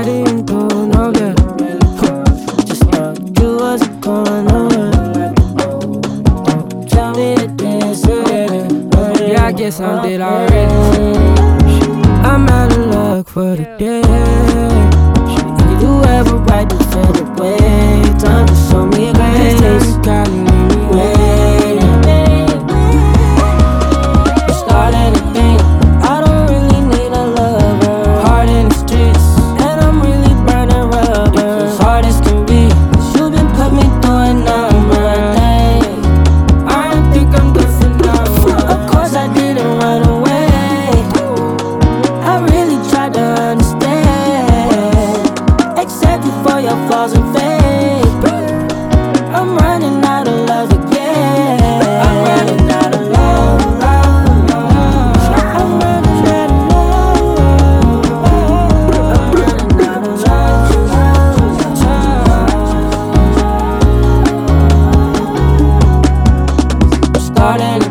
instinto noble. Just thought you wasn't gonna tell me that this is. Yeah, I guess I'm dead already. I'm out of luck for the day. Did you ever write the fade away? Time to show me grace. This time you kinda made me wait. You started a thing. I don't really need a lover. Hard in the streets, and I'm really burning rubber. As hard as can be, 'cause you been put me through a number of days. I don't think I'm good for now. Of course I didn't run away. I really tried to understand, accept you for your flaws and fake. I'm running out of love again. I'm running out of love. I'm running out of love. I'm running out of love. Starting